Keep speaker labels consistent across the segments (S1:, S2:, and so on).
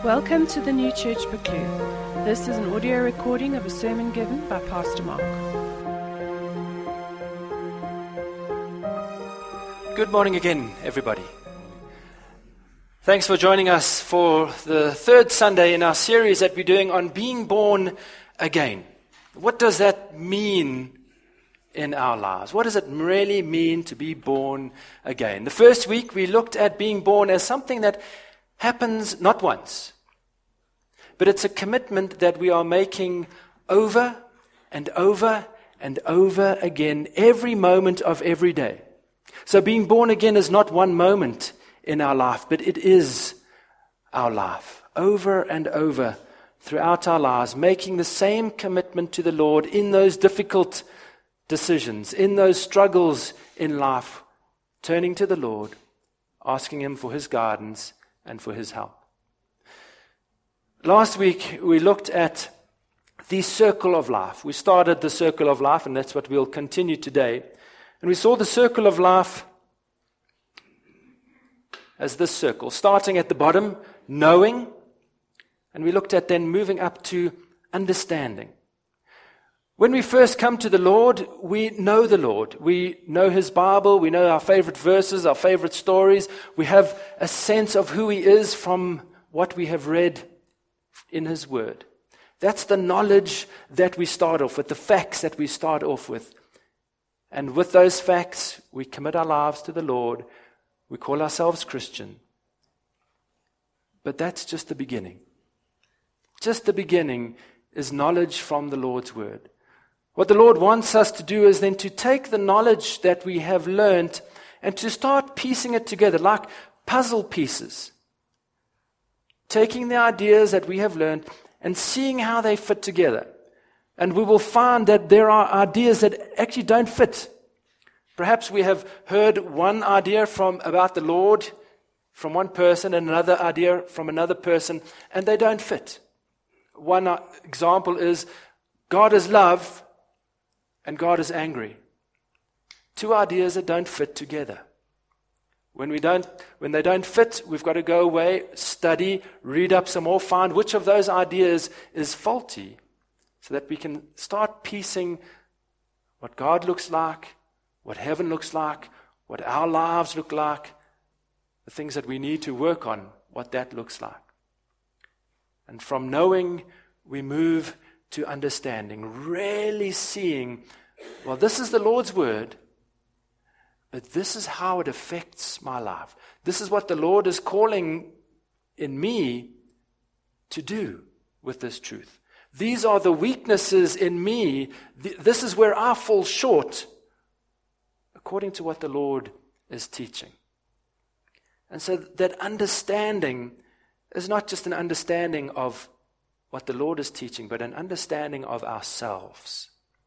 S1: Welcome to the New Church Buccleuch. This is an audio recording of a sermon given by Pastor Mark.
S2: Good morning again, everybody. Thanks for joining us for the third Sunday in our series that we're doing on being born again. What does that mean in our lives? What does it really mean to be born again? The first week we looked at being born as something that happens not once, but it's a commitment that we are making over and over and over again, every moment of every day. So being born again is not one moment in our life, but it is our life, over and over throughout our lives, making the same commitment to the Lord in those difficult decisions, in those struggles in life, turning to the Lord, asking Him for His guidance and for His help. Last week we looked at the circle of life. We started the circle of life, and that's what we'll continue today. And we saw the circle of life as this circle, starting at the bottom, knowing, and we looked at then moving up to understanding. When we first come to the Lord, we know the Lord. We know His Bible. We know our favorite verses, our favorite stories. We have a sense of who He is from what we have read in His Word. That's the knowledge that we start off with, the facts that we start off with. And with those facts, we commit our lives to the Lord. We call ourselves Christian. But that's just the beginning. Just the beginning is knowledge from the Lord's Word. What the Lord wants us to do is then to take the knowledge that we have learned and to start piecing it together like puzzle pieces. Taking the ideas that we have learned and seeing how they fit together. And we will find that there are ideas that actually don't fit. Perhaps we have heard one idea about the Lord from one person and another idea from another person, and they don't fit. One example is God is love and God is angry. Two ideas that don't fit together. When they don't fit, we've got to go away, study, read up some more, find which of those ideas is faulty, so that we can start piecing what God looks like, what heaven looks like, what our lives look like, the things that we need to work on, what that looks like. And from knowing, we move to understanding, really seeing, well, this is the Lord's Word, but this is how it affects my life. This is what the Lord is calling in me to do with this truth. These are the weaknesses in me. This is where I fall short, according to what the Lord is teaching. And so that understanding is not just an understanding of what the Lord is teaching, but an understanding of ourselves.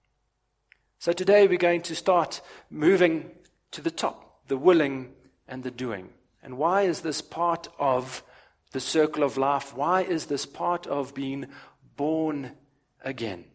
S2: So today we're going to start moving to the top, the willing and the doing. And why is this part of the circle of life? Why is this part of being born again?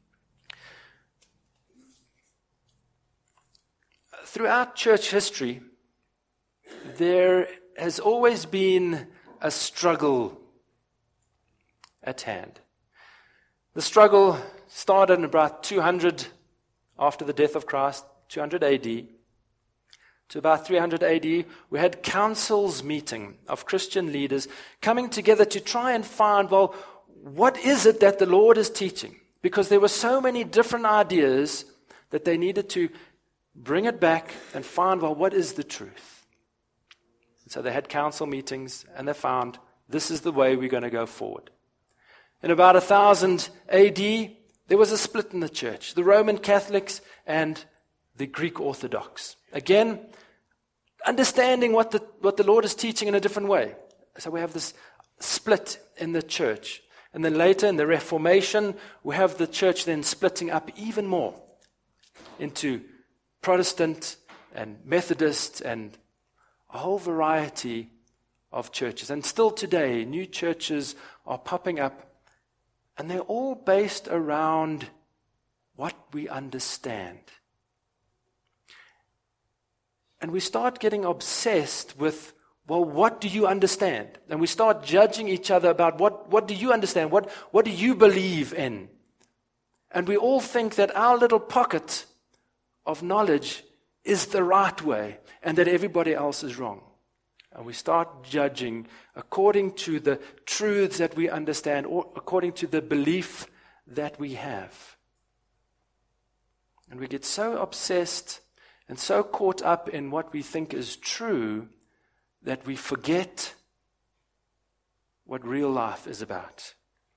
S2: Throughout church history, there has always been a struggle at hand. The struggle started in about 200 after the death of Christ, 200 AD. To about 300 AD, we had councils meeting of Christian leaders coming together to try and find, well, what is it that the Lord is teaching? Because there were so many different ideas that they needed to bring it back and find, well, what is the truth? And so they had council meetings and they found, this is the way we're going to go forward. In about 1000 AD, there was a split in the church, the Roman Catholics and the Greek Orthodox. Again, understanding what the Lord is teaching in a different way. So we have this split in the church. And then later in the Reformation, we have the church then splitting up even more into Protestant and Methodist and a whole variety of churches. And still today, new churches are popping up, and they're all based around what we understand. And we start getting obsessed with well, what do you understand? And we start judging each other about what do you understand? What do you believe in? And we all think that our little pocket of knowledge is the right way and that everybody else is wrong. And we start judging according to the truths that we understand or according to the belief that we have. And we get so obsessed and so caught up in what we think is true that we forget what real life is about.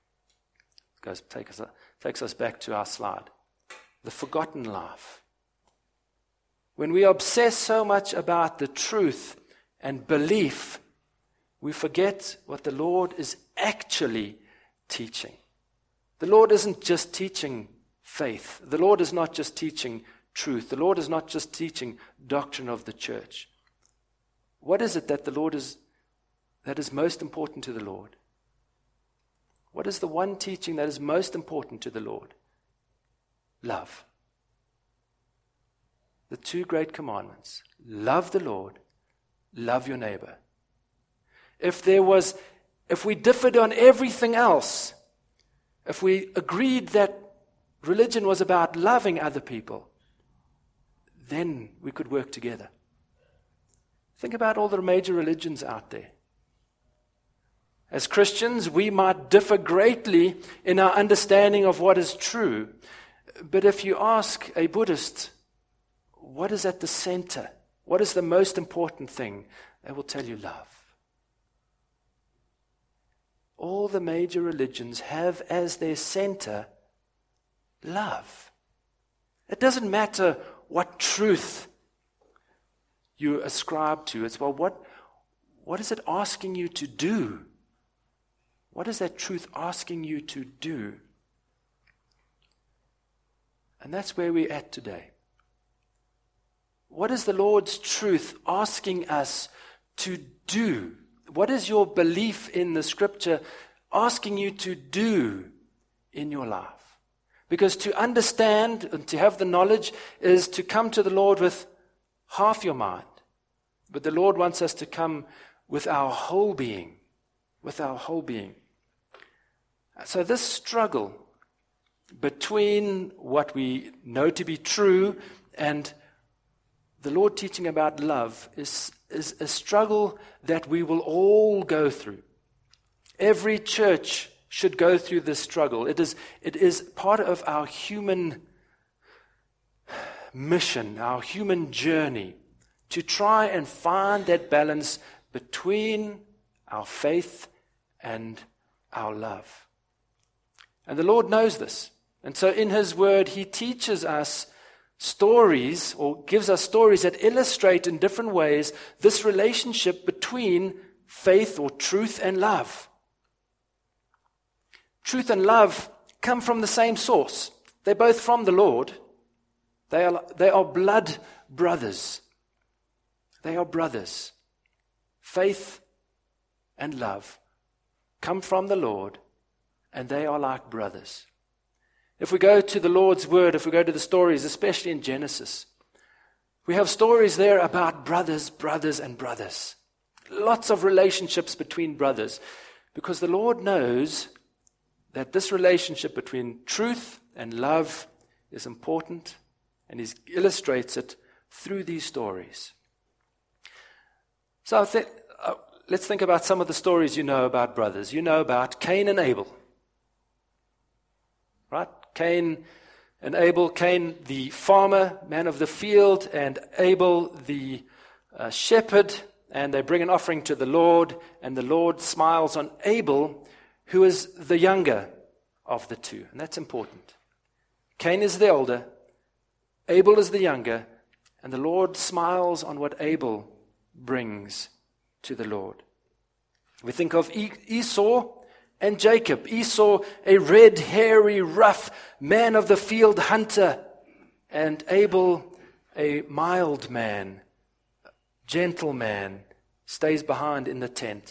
S2: Takes us back to our slide. The forgotten life. When we obsess so much about the truth and belief, we forget what the Lord is actually teaching. The Lord isn't just teaching faith. The Lord is not just teaching truth. The Lord is not just teaching doctrine of the church. What is it that that is most important to the Lord? What is the one teaching that is most important to the Lord? Love. The two great commandments. Love the Lord, love your neighbor. If we differed on everything else, if we agreed that religion was about loving other people, then we could work together. Think about all the major religions out there. As Christians, we might differ greatly in our understanding of what is true. But if you ask a Buddhist, what is at the center? What is the most important thing? They will tell you love. All the major religions have as their center love. It doesn't matter what truth you ascribe to. It's, well, what is it asking you to do? What is that truth asking you to do? And that's where we're at today. What is the Lord's truth asking us to do? What is your belief in the Scripture asking you to do in your life? Because to understand and to have the knowledge is to come to the Lord with half your mind. But the Lord wants us to come with our whole being. With our whole being. So this struggle between what we know to be true and the Lord teaching about love is a struggle that we will all go through. Every church should go through this struggle. It is part of our human mission, our human journey, to try and find that balance between our faith and our love. And the Lord knows this. And so in His Word, He teaches us stories, or gives us stories that illustrate in different ways this relationship between faith or truth and love. Truth and love come from the same source. They're both from the Lord. They are blood brothers. They are brothers. Faith and love come from the Lord, and they are like brothers. If we go to the Lord's Word, if we go to the stories, especially in Genesis, we have stories there about brothers, and brothers. Lots of relationships between brothers, because the Lord knows that this relationship between truth and love is important, and He illustrates it through these stories. So let's think about some of the stories you know about brothers. You know about Cain and Abel. Right? Cain and Abel, Cain the farmer, man of the field, and Abel the shepherd, and they bring an offering to the Lord, and the Lord smiles on Abel, who is the younger of the two, and that's important. Cain is the older, Abel is the younger, and the Lord smiles on what Abel brings to the Lord. We think of Esau and Jacob. Esau, a red, hairy, rough man of the field hunter, and Abel, a mild man, gentle man, stays behind in the tent.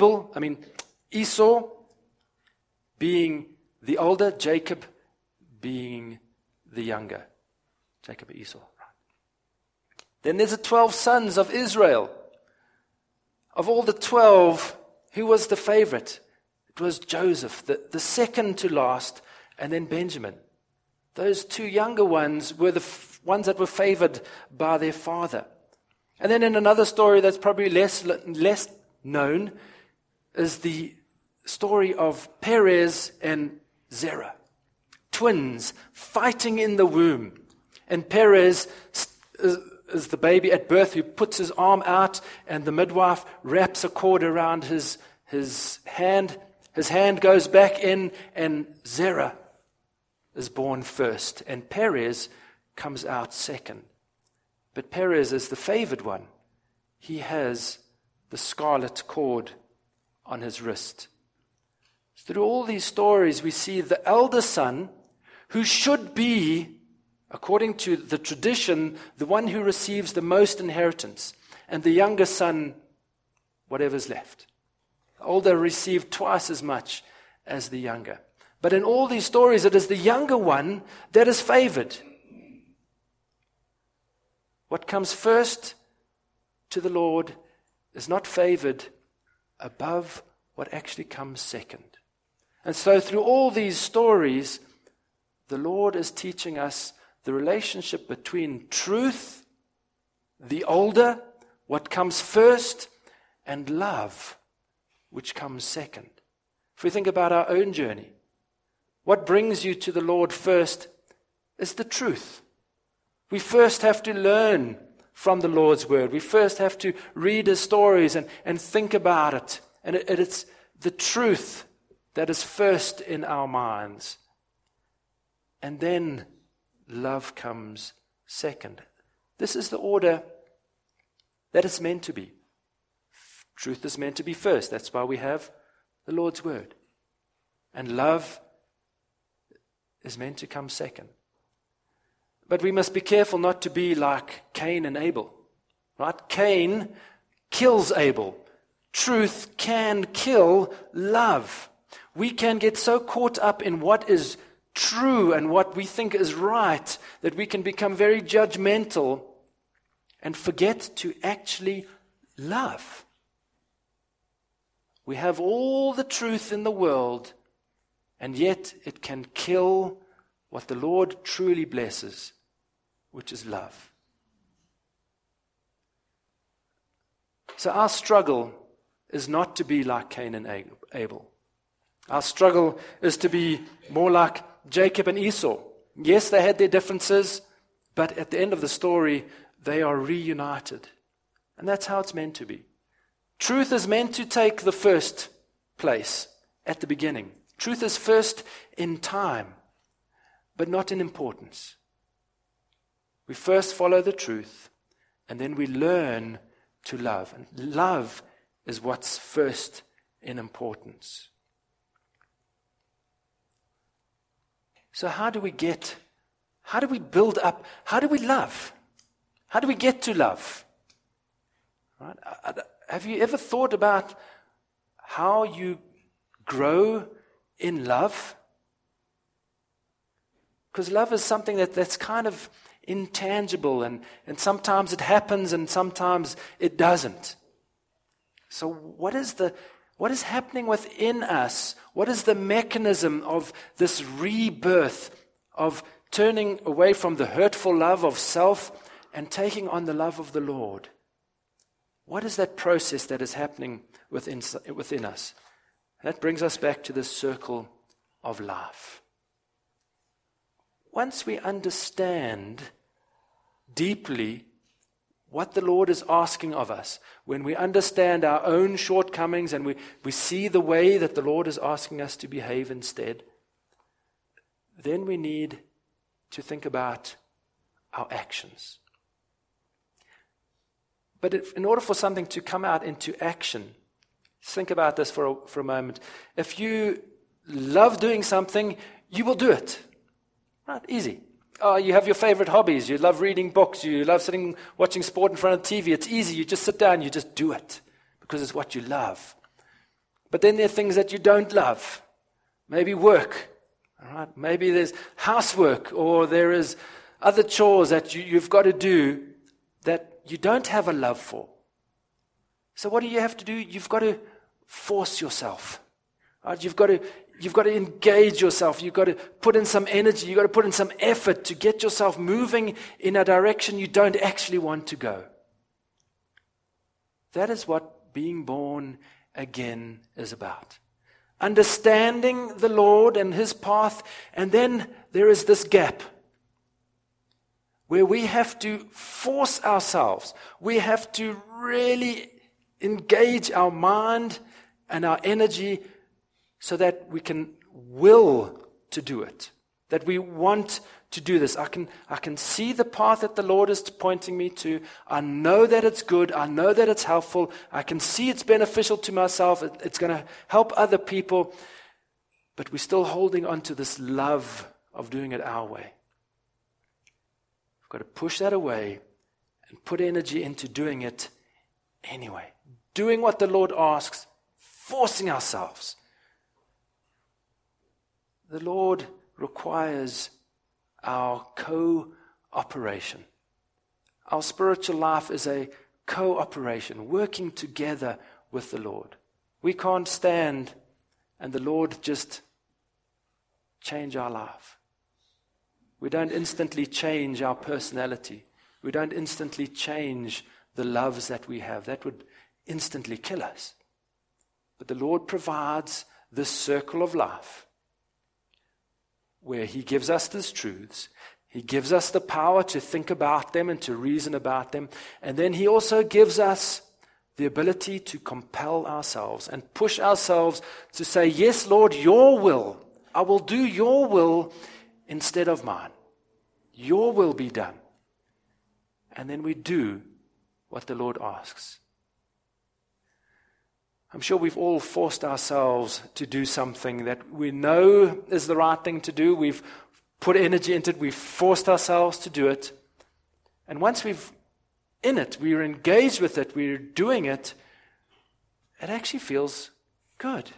S2: Esau being the older, Jacob being the younger. Jacob and Esau. Then there's the 12 sons of Israel. Of all the 12, who was the favorite? It was Joseph, the second to last, and then Benjamin. Those two younger ones were the ones that were favored by their father. And then in another story that's probably less known is the story of Perez and Zerah, twins fighting in the womb. And Perez is the baby at birth who puts his arm out, and the midwife wraps a cord around his hand. His hand goes back in, and Zerah is born first, and Perez comes out second. But Perez is the favored one. He has the scarlet cord on his wrist. Through all these stories, we see the elder son, who should be, according to the tradition, the one who receives the most inheritance, and the younger son, whatever's left. The older received twice as much as the younger. But in all these stories, it is the younger one that is favored. What comes first to the Lord is not favored above what actually comes second. And so through all these stories, the Lord is teaching us the relationship between truth, the older, what comes first, and love, which comes second. If we think about our own journey, what brings you to the Lord first is the truth. We first have to learn from the Lord's word. We first have to read his stories and think about it. And it's the truth that is first in our minds. And then love comes second. This is the order that it's meant to be. Truth is meant to be first. That's why we have the Lord's word. And love is meant to come second. But we must be careful not to be like Cain and Abel. Right? Cain kills Abel. Truth can kill love. We can get so caught up in what is true and what we think is right that we can become very judgmental and forget to actually love. We have all the truth in the world, and yet it can kill what the Lord truly blesses, which is love. So our struggle is not to be like Cain and Abel. Our struggle is to be more like Jacob and Esau. Yes, they had their differences, but at the end of the story, they are reunited. And that's how it's meant to be. Truth is meant to take the first place at the beginning. Truth is first in time, but not in importance. We first follow the truth, and then we learn to love. And love is what's first in importance. So how do we build up, how do we love? How do we get to love? Right? Have you ever thought about how you grow in love? Because love is something that's kind of intangible, and sometimes it happens and sometimes it doesn't. So what is happening within us? What is the mechanism of this rebirth, of turning away from the hurtful love of self and taking on the love of the Lord? What is that process that is happening within us? That brings us back to this circle of life. Once we understand deeply what the Lord is asking of us, when we understand our own shortcomings and we see the way that the Lord is asking us to behave instead, then we need to think about our actions. But in order for something to come out into action, think about this for a moment. If you love doing something, you will do it. Right? Easy. You have your favorite hobbies. You love reading books. You love watching sport in front of TV. It's easy. You just sit down. You just do it because it's what you love. But then there are things that you don't love. Maybe work. All right? Maybe there's housework, or there is other chores that you've got to do that you don't have a love for. So what do you have to do? You've got to force yourself. Right? You've got to engage yourself. You've got to put in some energy. You've got to put in some effort to get yourself moving in a direction you don't actually want to go. That is what being born again is about. Understanding the Lord and His path, and then there is this gap where we have to force ourselves. We have to really engage our mind and our energy so that we can will to do it, that we want to do this. I can see the path that the Lord is pointing me to. I know that it's good. I know that it's helpful. I can see it's beneficial to myself. It's going to help other people. But we're still holding on to this love of doing it our way. We've got to push that away and put energy into doing it anyway. Doing what the Lord asks, forcing ourselves. The Lord requires our cooperation. Our spiritual life is a cooperation, working together with the Lord. We can't stand and the Lord just change our life. We don't instantly change our personality. We don't instantly change the loves that we have. That would instantly kill us. But the Lord provides this circle of life where He gives us these truths. He gives us the power to think about them and to reason about them. And then He also gives us the ability to compel ourselves and push ourselves to say, yes, Lord, your will. I will do your will instead of mine. Your will be done. And then we do what the Lord asks. I'm sure we've all forced ourselves to do something that we know is the right thing to do. We've put energy into it. We've forced ourselves to do it. And once we've in it, we're engaged with it, we're doing it, it actually feels good.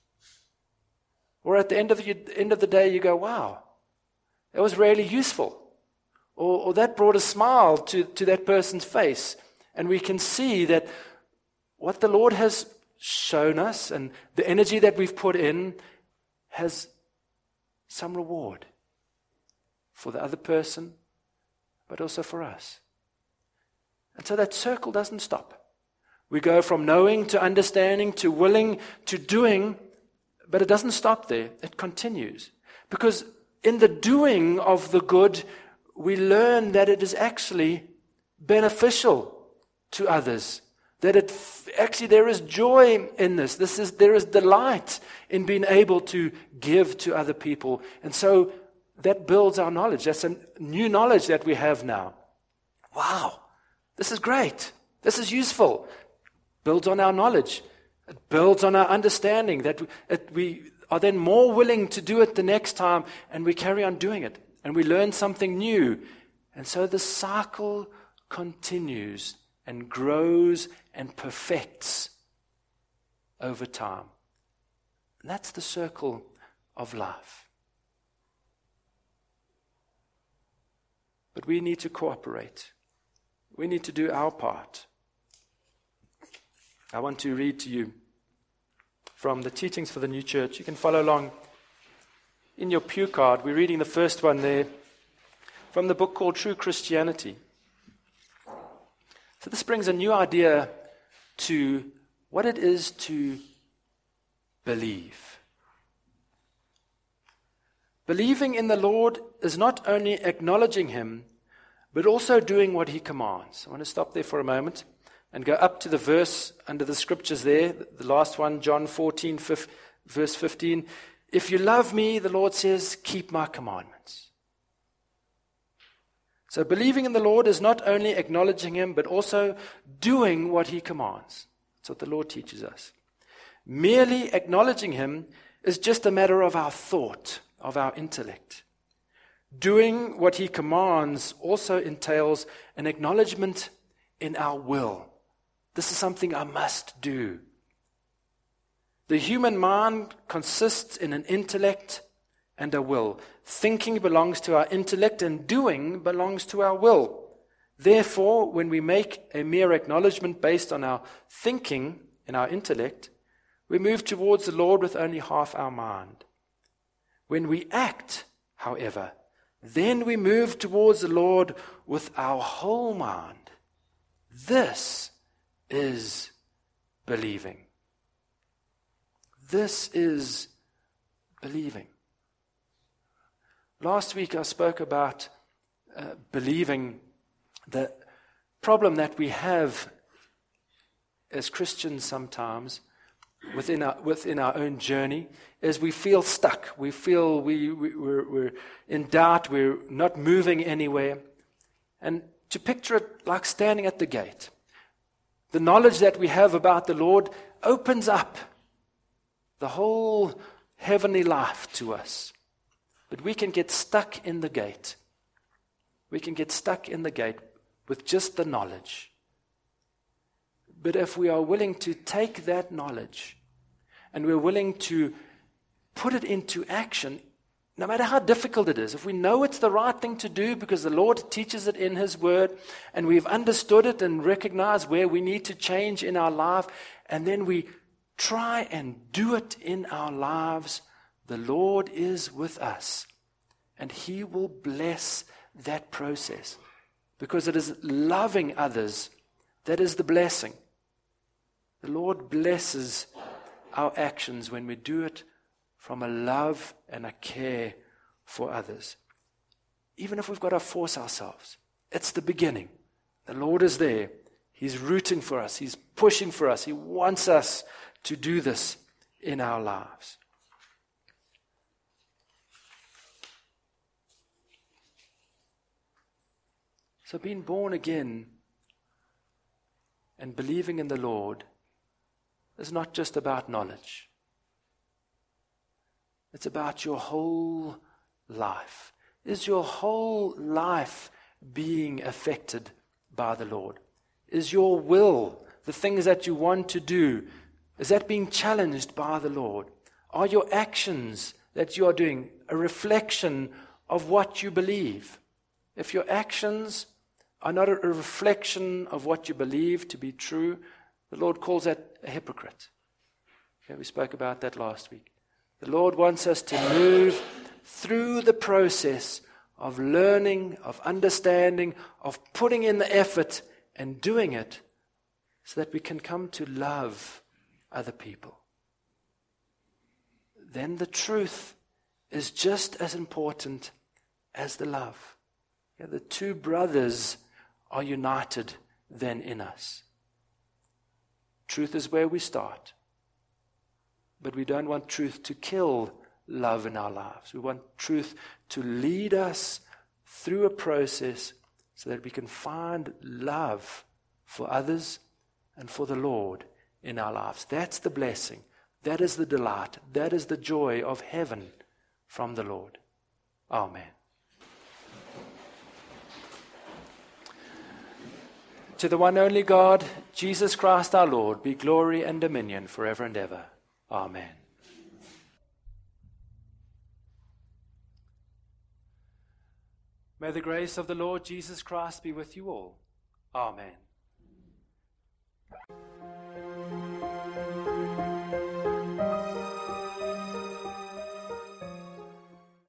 S2: Or at the end of the day, you go, wow, that was really useful. Or that brought a smile to that person's face. And we can see that what the Lord has shown us and the energy that we've put in has some reward for the other person, but also for us. And so that circle doesn't stop. We go from knowing to understanding to willing to doing, but it doesn't stop there. It continues. Because in the doing of the good, we learn that it is actually beneficial to others. That actually there is joy in this. There is delight in being able to give to other people. And so that builds our knowledge. That's a new knowledge that we have now. Wow, this is great. This is useful. Builds on our knowledge. It builds on our understanding that we are then more willing to do it the next time, and we carry on doing it. And we learn something new. And so the cycle continues and grows and perfects over time. And that's the circle of life. But we need to cooperate. We need to do our part. I want to read to you from the Teachings for the New Church. You can follow along in your pew card. We're reading the first one there from the book called True Christianity. So this brings a new idea to what it is to believe. Believing in the Lord is not only acknowledging Him, but also doing what He commands. I want to stop there for a moment and go up to the verse under the scriptures there, the last one, John 14, verse 15. If you love me, the Lord says, keep my commandments. So believing in the Lord is not only acknowledging Him, but also doing what He commands. That's what the Lord teaches us. Merely acknowledging Him is just a matter of our thought, of our intellect. Doing what He commands also entails an acknowledgement in our will. This is something I must do. The human mind consists in an intellect and a will. Thinking belongs to our intellect and doing belongs to our will. Therefore, when we make a mere acknowledgement based on our thinking and our intellect, we move towards the Lord with only half our mind. When we act, however, then we move towards the Lord with our whole mind. This is believing. This is believing. Last week I spoke about believing. The problem that we have as Christians sometimes within our own journey is we feel stuck. We feel we're in doubt. We're not moving anywhere. And to picture it like standing at the gate. The knowledge that we have about the Lord opens up the whole heavenly life to us. But we can get stuck in the gate. We can get stuck in the gate with just the knowledge. But if we are willing to take that knowledge and we're willing to put it into action, no matter how difficult it is, if we know it's the right thing to do because the Lord teaches it in His Word and we've understood it and recognized where we need to change in our life, and then we try and do it in our lives, the Lord is with us and He will bless that process, because it is loving others that is the blessing. The Lord blesses our actions when we do it from a love and a care for others. Even if we've got to force ourselves, it's the beginning. The Lord is there. He's rooting for us. He's pushing for us. He wants us to do this in our lives. So being born again and believing in the Lord is not just about knowledge. It's about your whole life. Is your whole life being affected by the Lord? Is your will, the things that you want to do, is that being challenged by the Lord? Are your actions that you are doing a reflection of what you believe? If your actions are not a reflection of what you believe to be true, the Lord calls that a hypocrite. Okay, we spoke about that last week. The Lord wants us to move through the process of learning, of understanding, of putting in the effort and doing it so that we can come to love other people. Then the truth is just as important as the love. Yeah, the two brothers are united then in us. Truth is where we start. But we don't want truth to kill love in our lives. We want truth to lead us through a process so that we can find love for others and for the Lord in our lives. That's the blessing. That is the delight. That is the joy of heaven from the Lord. Amen. To the one only God, Jesus Christ our Lord, be glory and dominion forever and ever. Amen. May the grace of the Lord Jesus Christ be with you all. Amen.